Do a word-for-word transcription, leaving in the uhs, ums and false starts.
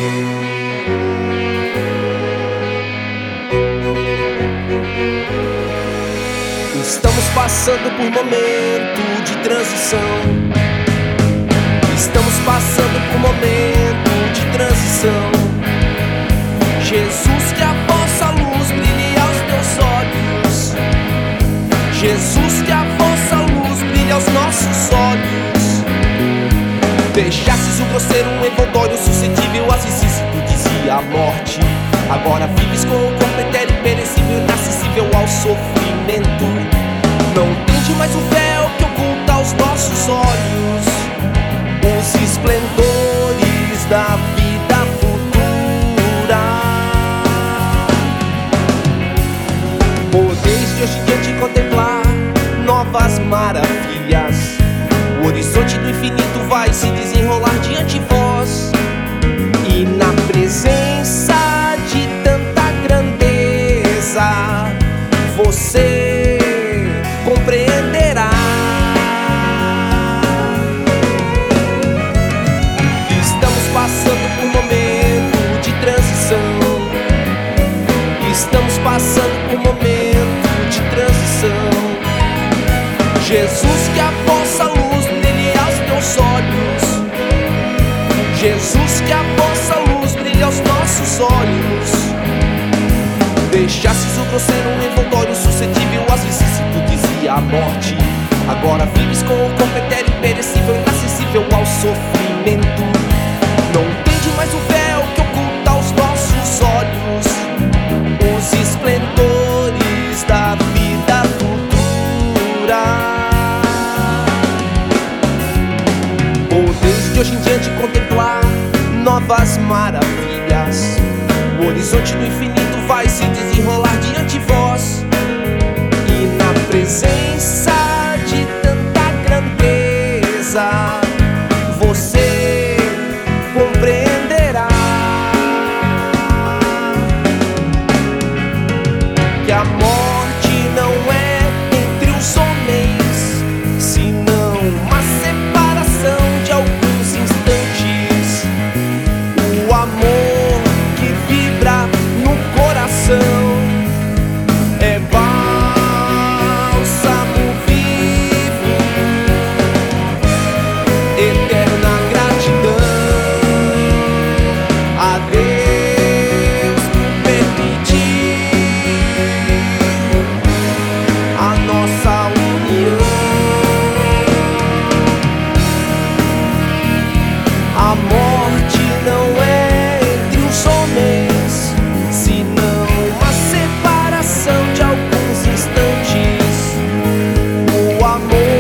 Estamos passando por momento de transição. Estamos passando por momento de transição. Jesus, que a vossa luz brilhe aos teus olhos. Jesus, que a vossa luz brilhe aos nossos olhos. Deixastes o grosseiro um envoltório suscetível às vicissitudes dizia a morte. Agora vives com o corpo etéreo, imperecível, inacessível ao sofrimento. Não tende mais o véu que oculta aos nossos olhos os esplendores da vida futura. Podeis de hoje em diante contemplar novas maravilhas. O horizonte do infinito vai se desenrolar diante de vós. E na presença de tanta grandeza você compreenderá que estamos passando por um momento de transição. Estamos passando por um momento de transição. Jesus, que a vossa luz brilhe aos teus olhos. Jesus, que a vossa luz brilhe aos nossos olhos. Deixastes o grosseiro um envoltório suscetível às vicissitudes e à morte. Agora vives com o corpo etéreo, imperecível, inacessível ao sofrimento. Não tende mais o véu que oculta aos nossos olhos os esplendores da vida futura. Podeis de hoje em diante contemplar novas maravilhas. O horizonte do infinito vai se desenrolar diante de vós. E na presença de tanta grandeza você compreenderá que a morte não é entre os homens, senão uma separação de alguns instantes. O amor que vibra no coração é bálsamo vivo, eterna gratidão a Deus por permitir a nossa união. A morte não é entre os homens, senão uma separação de alguns instantes. O amor